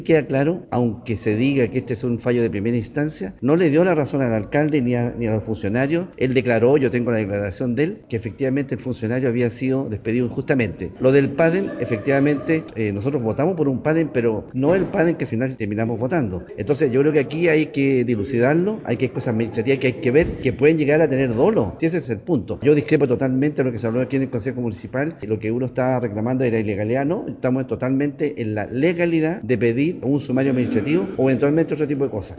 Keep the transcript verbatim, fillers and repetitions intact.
Queda claro, aunque se diga que este es un fallo de primera instancia, no le dio la razón al alcalde ni a, ni a los funcionarios. Él declaró, yo tengo la declaración de él, que efectivamente el funcionario había sido despedido injustamente. Lo del PADEN, efectivamente, eh, nosotros votamos por un PADEN, pero no el PADEN que al final terminamos votando. Entonces yo creo que aquí hay que dilucidarlo, hay que hay cosas administrativas que hay que ver que pueden llegar a tener dolo. Si ese es el punto. Yo discrepo totalmente de lo que se habló aquí en el Consejo Municipal, y lo que uno estaba reclamando era ilegalidad. No, estamos totalmente en la legalidad de pedir un sumario administrativo o eventualmente otro tipo de cosas.